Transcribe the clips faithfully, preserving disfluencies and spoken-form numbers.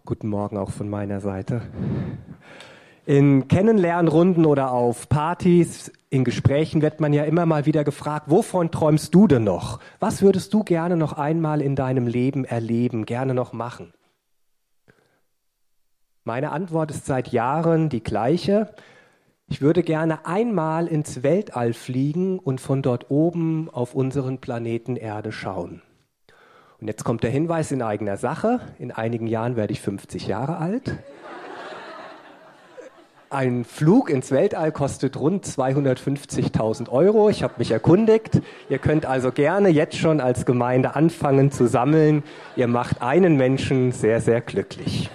Guten Morgen auch von meiner Seite. In Kennenlernrunden oder auf Partys, in Gesprächen wird man ja immer mal wieder gefragt, wovon träumst du denn noch? Was würdest du gerne noch einmal in deinem Leben erleben, gerne noch machen? Meine Antwort ist seit Jahren die gleiche. Ich würde gerne einmal ins Weltall fliegen und von dort oben auf unseren Planeten Erde schauen. Und jetzt kommt der Hinweis in eigener Sache. In einigen Jahren werde ich fünfzig Jahre alt. Ein Flug ins Weltall kostet rund zweihundertfünfzigtausend Euro. Ich habe mich erkundigt. Ihr könnt also gerne jetzt schon als Gemeinde anfangen zu sammeln. Ihr macht einen Menschen sehr, sehr glücklich.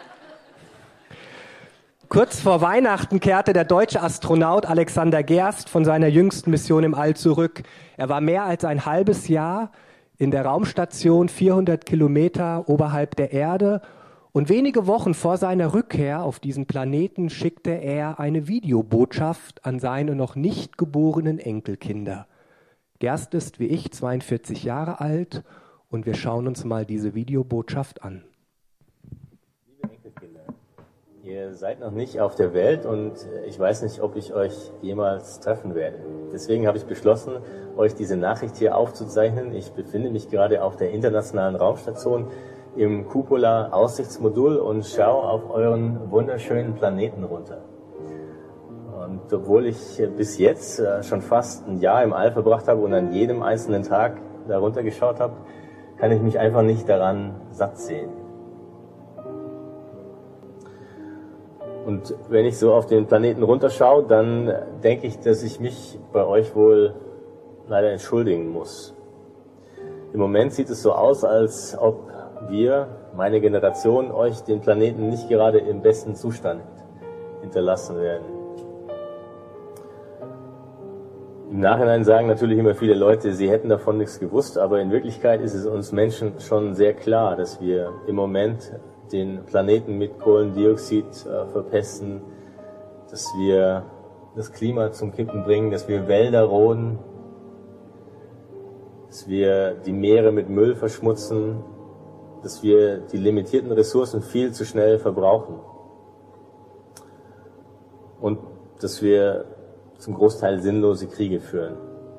Kurz vor Weihnachten kehrte der deutsche Astronaut Alexander Gerst von seiner jüngsten Mission im All zurück. Er war mehr als ein halbes Jahr in der Raumstation vierhundert Kilometer oberhalb der Erde. Und wenige Wochen vor seiner Rückkehr auf diesen Planeten schickte er eine Videobotschaft an seine noch nicht geborenen Enkelkinder. Gerst ist wie ich zweiundvierzig Jahre alt und wir schauen uns mal diese Videobotschaft an. Liebe Enkelkinder, ihr seid noch nicht auf der Welt und ich weiß nicht, ob ich euch jemals treffen werde. Deswegen habe ich beschlossen, euch diese Nachricht hier aufzuzeichnen. Ich befinde mich gerade auf der Internationalen Raumstation im Cupola-Aussichtsmodul und schaue auf euren wunderschönen Planeten runter. Und obwohl ich bis jetzt schon fast ein Jahr im All verbracht habe und an jedem einzelnen Tag darunter geschaut habe, kann ich mich einfach nicht daran satt sehen. Und wenn ich so auf den Planeten runterschaue, dann denke ich, dass ich mich bei euch wohl leider entschuldigen muss. Im Moment sieht es so aus, als ob wir, meine Generation, euch den Planeten nicht gerade im besten Zustand hinterlassen werden. Im Nachhinein sagen natürlich immer viele Leute, sie hätten davon nichts gewusst, aber in Wirklichkeit ist es uns Menschen schon sehr klar, dass wir im Moment den Planeten mit Kohlendioxid äh, verpesten, dass wir das Klima zum Kippen bringen, dass wir Wälder roden, dass wir die Meere mit Müll verschmutzen, dass wir die limitierten Ressourcen viel zu schnell verbrauchen und dass wir zum Großteil sinnlose Kriege führen.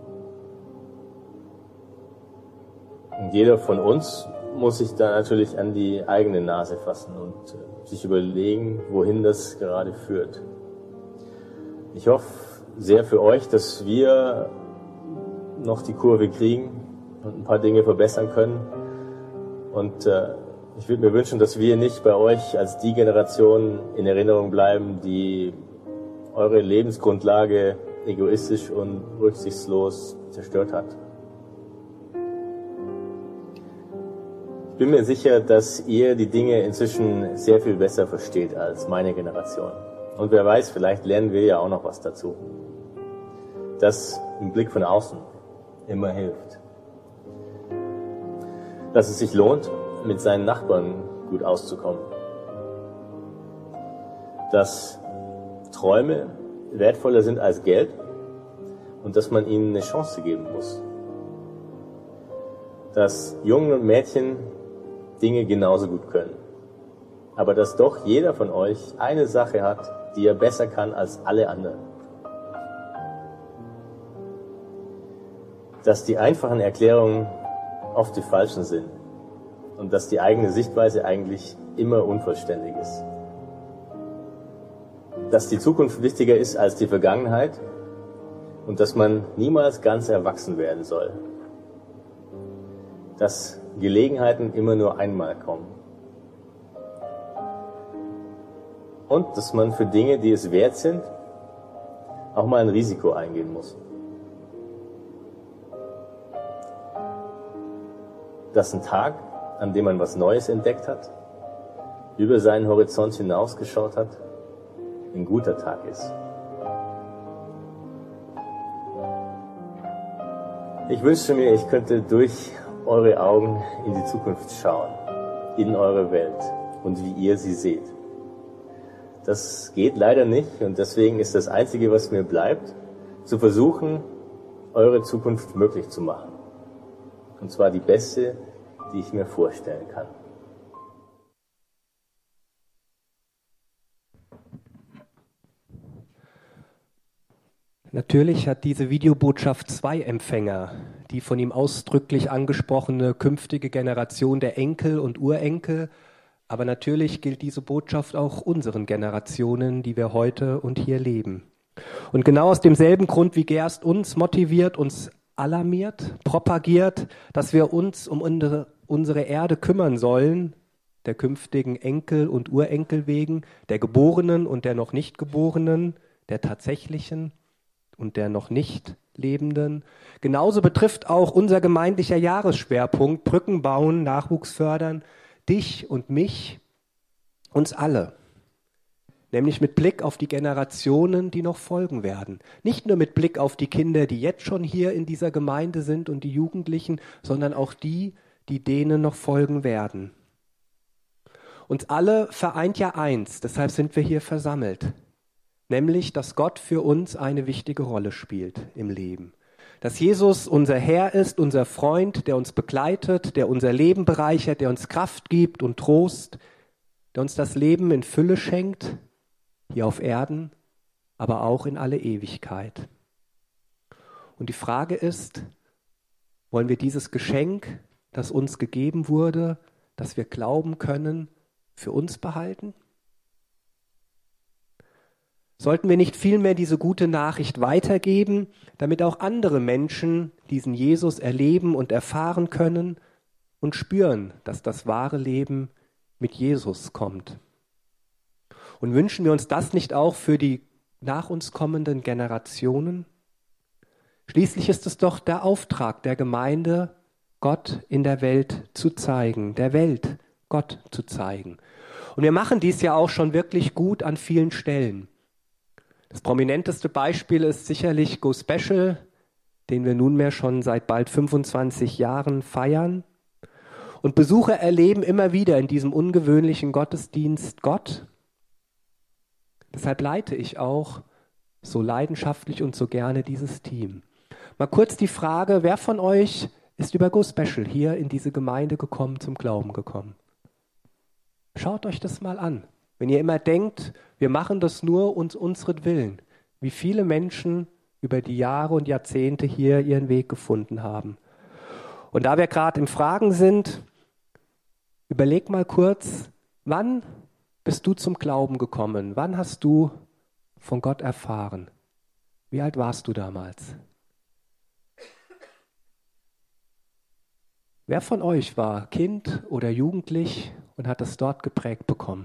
Und jeder von uns muss sich da natürlich an die eigene Nase fassen und sich überlegen, wohin das gerade führt. Ich hoffe sehr für euch, dass wir noch die Kurve kriegen und ein paar Dinge verbessern können. Und äh, ich würde mir wünschen, dass wir nicht bei euch als die Generation in Erinnerung bleiben, die eure Lebensgrundlage egoistisch und rücksichtslos zerstört hat. Ich bin mir sicher, dass ihr die Dinge inzwischen sehr viel besser versteht als meine Generation. Und wer weiß, vielleicht lernen wir ja auch noch was dazu. Das im Blick von außen immer hilft. Dass es sich lohnt, mit seinen Nachbarn gut auszukommen. Dass Träume wertvoller sind als Geld und dass man ihnen eine Chance geben muss. Dass Jungen und Mädchen Dinge genauso gut können. Aber dass doch jeder von euch eine Sache hat, die er besser kann als alle anderen. Dass die einfachen Erklärungen oft die falschen sind und dass die eigene Sichtweise eigentlich immer unvollständig ist. Dass die Zukunft wichtiger ist als die Vergangenheit und dass man niemals ganz erwachsen werden soll. Dass Gelegenheiten immer nur einmal kommen. Und dass man für Dinge, die es wert sind, auch mal ein Risiko eingehen muss. Dass ein Tag, an dem man was Neues entdeckt hat, über seinen Horizont hinausgeschaut hat, ein guter Tag ist. Ich wünschte mir, ich könnte durch eure Augen in die Zukunft schauen, in eure Welt und wie ihr sie seht. Das geht leider nicht und deswegen ist das Einzige, was mir bleibt, zu versuchen, eure Zukunft möglich zu machen. Und zwar die beste, die ich mir vorstellen kann. Natürlich hat diese Videobotschaft zwei Empfänger. Die von ihm ausdrücklich angesprochene künftige Generation der Enkel und Urenkel. Aber natürlich gilt diese Botschaft auch unseren Generationen, die wir heute und hier leben. Und genau aus demselben Grund, wie Gerst uns motiviert, uns alarmiert, propagiert, dass wir uns um unsere, unsere Erde kümmern sollen, der künftigen Enkel und Urenkel wegen, der Geborenen und der noch nicht Geborenen, der tatsächlichen und der noch nicht Lebenden. Genauso betrifft auch unser gemeindlicher Jahresschwerpunkt Brücken bauen, Nachwuchs fördern, dich und mich, uns alle. Nämlich mit Blick auf die Generationen, die noch folgen werden. Nicht nur mit Blick auf die Kinder, die jetzt schon hier in dieser Gemeinde sind und die Jugendlichen, sondern auch die, die denen noch folgen werden. Uns alle vereint ja eins, deshalb sind wir hier versammelt. Nämlich, dass Gott für uns eine wichtige Rolle spielt im Leben. Dass Jesus unser Herr ist, unser Freund, der uns begleitet, der unser Leben bereichert, der uns Kraft gibt und Trost, der uns das Leben in Fülle schenkt, hier auf Erden, aber auch in alle Ewigkeit. Und die Frage ist, wollen wir dieses Geschenk, das uns gegeben wurde, das wir glauben können, für uns behalten? Sollten wir nicht vielmehr diese gute Nachricht weitergeben, damit auch andere Menschen diesen Jesus erleben und erfahren können und spüren, dass das wahre Leben mit Jesus kommt? Und wünschen wir uns das nicht auch für die nach uns kommenden Generationen? Schließlich ist es doch der Auftrag der Gemeinde, Gott in der Welt zu zeigen, der Welt Gott zu zeigen. Und wir machen dies ja auch schon wirklich gut an vielen Stellen. Das prominenteste Beispiel ist sicherlich Go Special, den wir nunmehr schon seit bald fünfundzwanzig Jahren feiern. Und Besucher erleben immer wieder in diesem ungewöhnlichen Gottesdienst Gott. Deshalb leite ich auch so leidenschaftlich und so gerne dieses Team. Mal kurz die Frage, wer von euch ist über Go Special hier in diese Gemeinde gekommen, zum Glauben gekommen? Schaut euch das mal an. Wenn ihr immer denkt, wir machen das nur uns unsretwillen, wie viele Menschen über die Jahre und Jahrzehnte hier ihren Weg gefunden haben. Und da wir gerade im Fragen sind, überleg mal kurz, wann bist du zum Glauben gekommen? Wann hast du von Gott erfahren? Wie alt warst du damals? Wer von euch war Kind oder Jugendlich und hat es dort geprägt bekommen?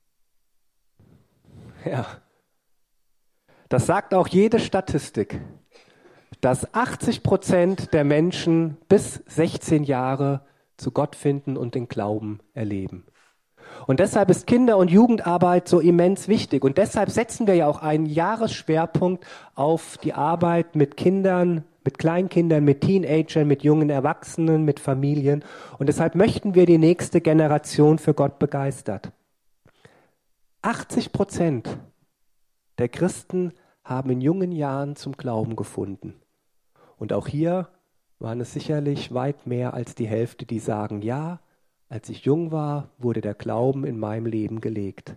Ja, das sagt auch jede Statistik, dass achtzig Prozent der Menschen bis sechzehn Jahre zu Gott finden und den Glauben erleben. Und deshalb ist Kinder- und Jugendarbeit so immens wichtig. Und deshalb setzen wir ja auch einen Jahresschwerpunkt auf die Arbeit mit Kindern, mit Kleinkindern, mit Teenagern, mit jungen Erwachsenen, mit Familien. Und deshalb möchten wir die nächste Generation für Gott begeistert. achtzig Prozent der Christen haben in jungen Jahren zum Glauben gefunden. Und auch hier waren es sicherlich weit mehr als die Hälfte, die sagen, ja, als ich jung war, wurde der Glauben in meinem Leben gelegt.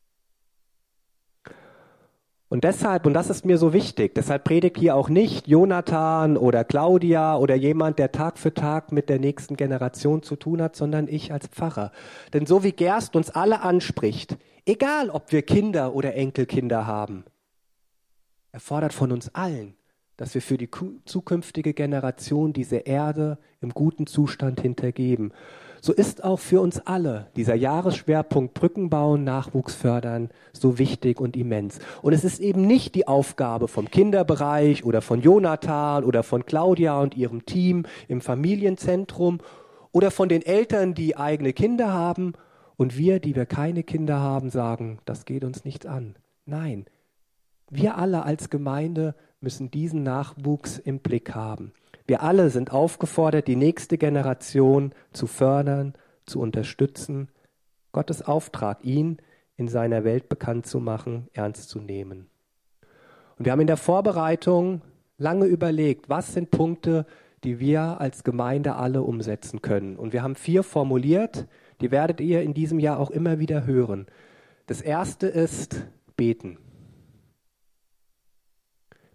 Und deshalb, und das ist mir so wichtig, deshalb predigt hier auch nicht Jonathan oder Claudia oder jemand, der Tag für Tag mit der nächsten Generation zu tun hat, sondern ich als Pfarrer. Denn so wie Gerst uns alle anspricht, egal ob wir Kinder oder Enkelkinder haben, er fordert von uns allen, dass wir für die zukünftige Generation diese Erde im guten Zustand hintergeben. So ist auch für uns alle dieser Jahresschwerpunkt Brücken bauen, Nachwuchs fördern so wichtig und immens. Und es ist eben nicht die Aufgabe vom Kinderbereich oder von Jonathan oder von Claudia und ihrem Team im Familienzentrum oder von den Eltern, die eigene Kinder haben und wir, die wir keine Kinder haben, sagen, das geht uns nichts an. Nein, wir alle als Gemeinde müssen diesen Nachwuchs im Blick haben. Wir alle sind aufgefordert, die nächste Generation zu fördern, zu unterstützen, Gottes Auftrag, ihn in seiner Welt bekannt zu machen, ernst zu nehmen. Und wir haben in der Vorbereitung lange überlegt, was sind Punkte, die wir als Gemeinde alle umsetzen können. Und wir haben vier formuliert, die werdet ihr in diesem Jahr auch immer wieder hören. Das erste ist beten.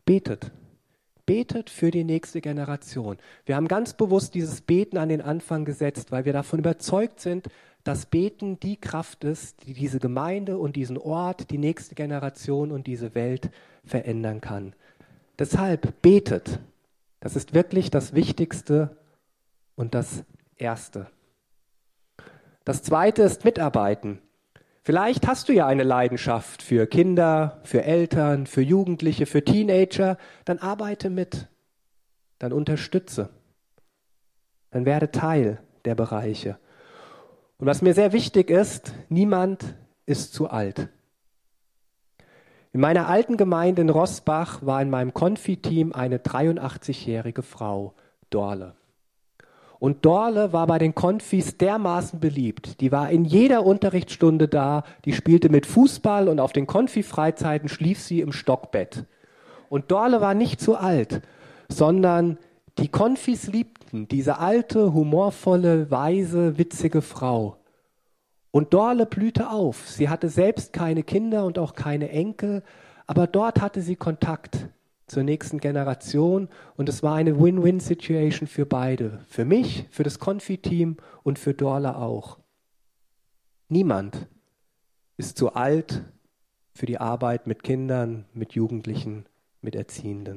Betet. Betet für die nächste Generation. Wir haben ganz bewusst dieses Beten an den Anfang gesetzt, weil wir davon überzeugt sind, dass Beten die Kraft ist, die diese Gemeinde und diesen Ort, die nächste Generation und diese Welt verändern kann. Deshalb betet. Das ist wirklich das Wichtigste und das Erste. Das Zweite ist Mitarbeiten. Vielleicht hast du ja eine Leidenschaft für Kinder, für Eltern, für Jugendliche, für Teenager. Dann arbeite mit, dann unterstütze, dann werde Teil der Bereiche. Und was mir sehr wichtig ist, niemand ist zu alt. In meiner alten Gemeinde in Roßbach war in meinem Konfi-Team eine dreiundachtzigjährige Frau, Dorle. Und Dorle war bei den Konfis dermaßen beliebt. Die war in jeder Unterrichtsstunde da, die spielte mit Fußball und auf den Konfi-Freizeiten schlief sie im Stockbett. Und Dorle war nicht zu alt, sondern die Konfis liebten diese alte, humorvolle, weise, witzige Frau. Und Dorle blühte auf. Sie hatte selbst keine Kinder und auch keine Enkel, aber dort hatte sie Kontakt zur nächsten Generation und es war eine Win-Win-Situation für beide. Für mich, für das Konfi-Team und für Dorle auch. Niemand ist zu alt für die Arbeit mit Kindern, mit Jugendlichen, mit Erziehenden.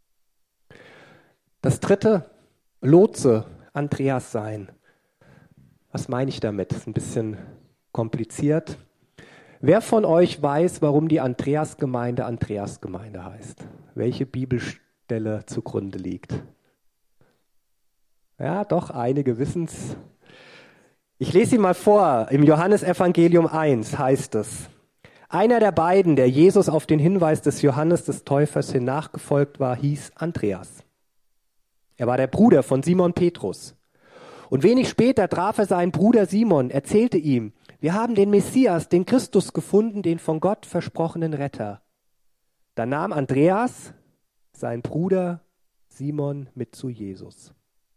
Das dritte, Lotse, Andreas sein. Was meine ich damit? Das ist ein bisschen kompliziert. Wer von euch weiß, warum die Andreasgemeinde Andreasgemeinde heißt? Welche Bibelstelle zugrunde liegt? Ja, doch, einige wissen es. Ich lese sie mal vor. Im Johannesevangelium eins heißt es: Einer der beiden, der Jesus auf den Hinweis des Johannes des Täufers hin nachgefolgt war, hieß Andreas. Er war der Bruder von Simon Petrus. Und wenig später traf er seinen Bruder Simon, erzählte ihm: Wir haben den Messias, den Christus gefunden, den von Gott versprochenen Retter. Da nahm Andreas, sein Bruder Simon, mit zu Jesus.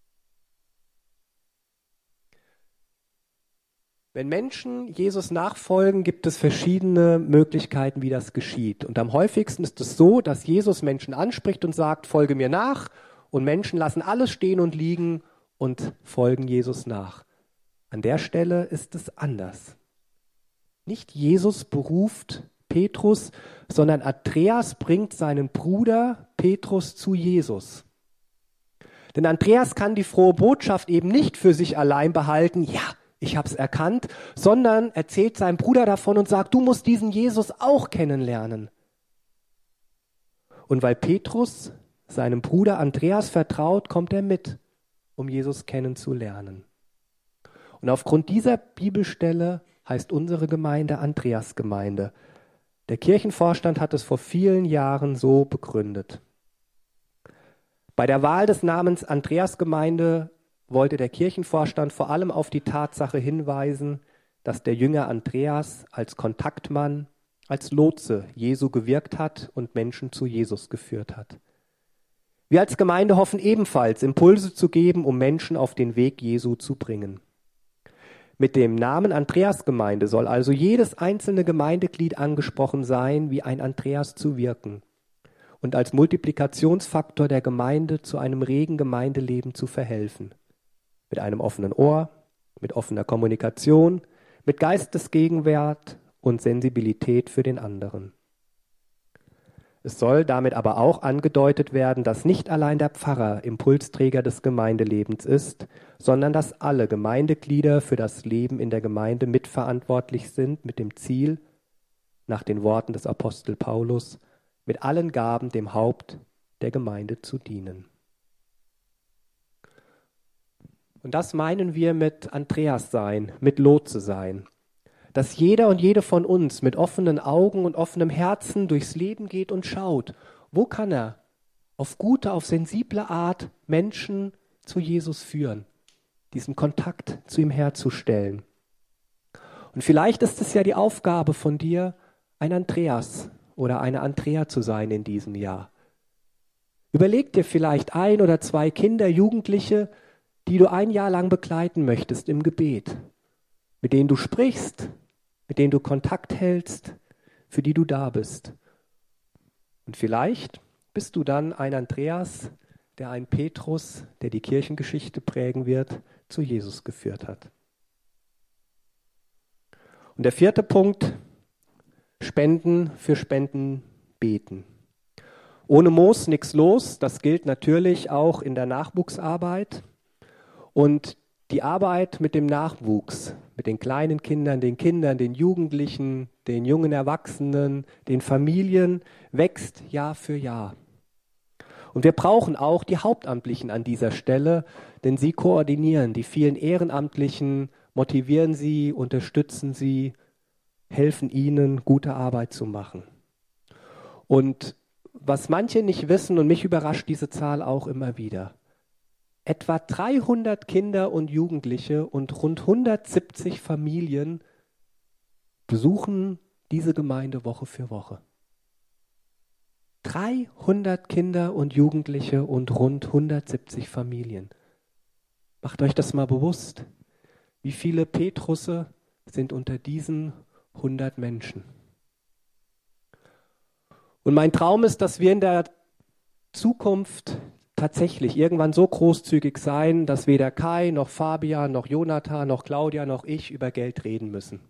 Wenn Menschen Jesus nachfolgen, gibt es verschiedene Möglichkeiten, wie das geschieht. Und am häufigsten ist es so, dass Jesus Menschen anspricht und sagt: Folge mir nach. Und Menschen lassen alles stehen und liegen und folgen Jesus nach. An der Stelle ist es anders. Nicht Jesus beruft Petrus, sondern Andreas bringt seinen Bruder Petrus zu Jesus. Denn Andreas kann die frohe Botschaft eben nicht für sich allein behalten, ja, ich habe es erkannt, sondern erzählt seinem Bruder davon und sagt, du musst diesen Jesus auch kennenlernen. Und weil Petrus seinem Bruder Andreas vertraut, kommt er mit, um Jesus kennenzulernen. Und aufgrund dieser Bibelstelle heißt unsere Gemeinde Andreasgemeinde. Der Kirchenvorstand hat es vor vielen Jahren so begründet. Bei der Wahl des Namens Andreasgemeinde wollte der Kirchenvorstand vor allem auf die Tatsache hinweisen, dass der Jünger Andreas als Kontaktmann, als Lotse Jesu gewirkt hat und Menschen zu Jesus geführt hat. Wir als Gemeinde hoffen ebenfalls, Impulse zu geben, um Menschen auf den Weg Jesu zu bringen. Mit dem Namen Andreasgemeinde soll also jedes einzelne Gemeindeglied angesprochen sein, wie ein Andreas zu wirken und als Multiplikationsfaktor der Gemeinde zu einem regen Gemeindeleben zu verhelfen. Mit einem offenen Ohr, mit offener Kommunikation, mit Geistesgegenwart und Sensibilität für den anderen. Es soll damit aber auch angedeutet werden, dass nicht allein der Pfarrer Impulsträger des Gemeindelebens ist, sondern dass alle Gemeindeglieder für das Leben in der Gemeinde mitverantwortlich sind, mit dem Ziel, nach den Worten des Apostel Paulus, mit allen Gaben dem Haupt der Gemeinde zu dienen. Und das meinen wir mit Andreas sein, mit Lotse sein. Dass jeder und jede von uns mit offenen Augen und offenem Herzen durchs Leben geht und schaut, wo kann er auf gute, auf sensible Art Menschen zu Jesus führen, diesen Kontakt zu ihm herzustellen. Und vielleicht ist es ja die Aufgabe von dir, ein Andreas oder eine Andrea zu sein in diesem Jahr. Überleg dir vielleicht ein oder zwei Kinder, Jugendliche, die du ein Jahr lang begleiten möchtest im Gebet, mit denen du sprichst, mit denen du Kontakt hältst, für die du da bist. Und vielleicht bist du dann ein Andreas, der einen Petrus, der die Kirchengeschichte prägen wird, zu Jesus geführt hat. Und der vierte Punkt, Spenden für Spenden beten. Ohne Moos nichts los, das gilt natürlich auch in der Nachwuchsarbeit. Und die Arbeit mit dem Nachwuchs, mit den kleinen Kindern, den Kindern, den Jugendlichen, den jungen Erwachsenen, den Familien, wächst Jahr für Jahr. Und wir brauchen auch die Hauptamtlichen an dieser Stelle, denn sie koordinieren die vielen Ehrenamtlichen, motivieren sie, unterstützen sie, helfen ihnen, gute Arbeit zu machen. Und was manche nicht wissen, und mich überrascht diese Zahl auch immer wieder, etwa dreihundert Kinder und Jugendliche und rund hundertsiebzig Familien besuchen diese Gemeinde Woche für Woche. dreihundert Kinder und Jugendliche und rund hundertsiebzig Familien. Macht euch das mal bewusst. Wie viele Petrusse sind unter diesen hundert Menschen? Und mein Traum ist, dass wir in der Zukunft tatsächlich irgendwann so großzügig sein, dass weder Kai, noch Fabian, noch Jonathan, noch Claudia, noch ich über Geld reden müssen.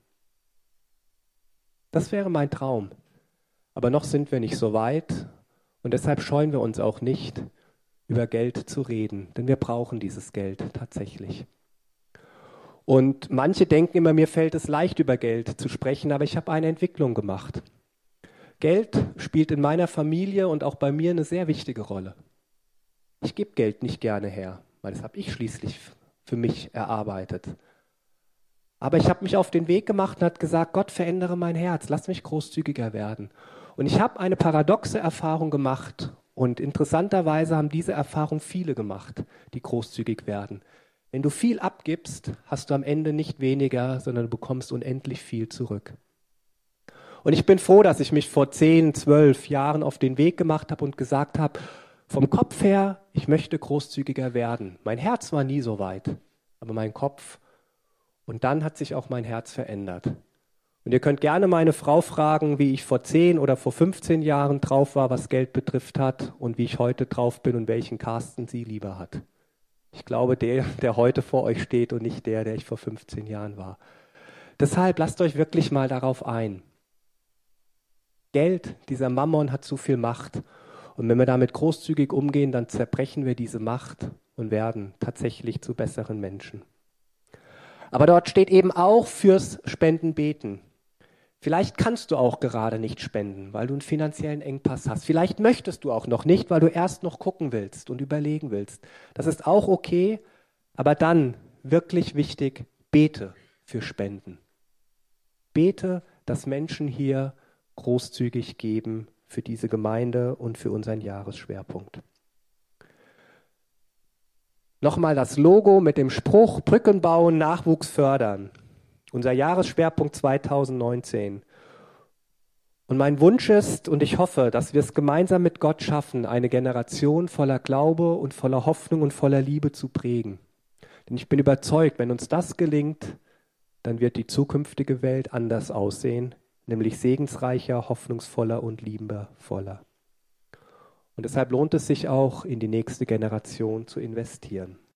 Das wäre mein Traum. Aber noch sind wir nicht so weit und deshalb scheuen wir uns auch nicht, über Geld zu reden, denn wir brauchen dieses Geld tatsächlich. Und manche denken immer, mir fällt es leicht, über Geld zu sprechen, aber ich habe eine Entwicklung gemacht. Geld spielt in meiner Familie und auch bei mir eine sehr wichtige Rolle. Ich gebe Geld nicht gerne her, weil das habe ich schließlich für mich erarbeitet. Aber ich habe mich auf den Weg gemacht und habe gesagt, Gott, verändere mein Herz, lass mich großzügiger werden. Und ich habe eine paradoxe Erfahrung gemacht und interessanterweise haben diese Erfahrung viele gemacht, die großzügig werden. Wenn du viel abgibst, hast du am Ende nicht weniger, sondern du bekommst unendlich viel zurück. Und ich bin froh, dass ich mich vor zehn, zwölf Jahren auf den Weg gemacht habe und gesagt habe, vom Kopf her, ich möchte großzügiger werden. Mein Herz war nie so weit, aber mein Kopf. Und dann hat sich auch mein Herz verändert. Und ihr könnt gerne meine Frau fragen, wie ich vor zehn oder vor fünfzehn Jahren drauf war, was Geld betrifft hat und wie ich heute drauf bin und welchen Carsten sie lieber hat. Ich glaube, der, der heute vor euch steht und nicht der, der ich vor fünfzehn Jahren war. Deshalb lasst euch wirklich mal darauf ein. Geld, dieser Mammon hat zu viel Macht. Und wenn wir damit großzügig umgehen, dann zerbrechen wir diese Macht und werden tatsächlich zu besseren Menschen. Aber dort steht eben auch fürs Spenden beten. Vielleicht kannst du auch gerade nicht spenden, weil du einen finanziellen Engpass hast. Vielleicht möchtest du auch noch nicht, weil du erst noch gucken willst und überlegen willst. Das ist auch okay, aber dann, wirklich wichtig, bete für Spenden. Bete, dass Menschen hier großzügig geben für diese Gemeinde und für unseren Jahresschwerpunkt. Nochmal das Logo mit dem Spruch Brücken bauen, Nachwuchs fördern. Unser Jahresschwerpunkt zweitausendneunzehn. Und mein Wunsch ist, und ich hoffe, dass wir es gemeinsam mit Gott schaffen, eine Generation voller Glaube und voller Hoffnung und voller Liebe zu prägen. Denn ich bin überzeugt, wenn uns das gelingt, dann wird die zukünftige Welt anders aussehen, nämlich segensreicher, hoffnungsvoller und liebevoller. Und deshalb lohnt es sich auch, in die nächste Generation zu investieren.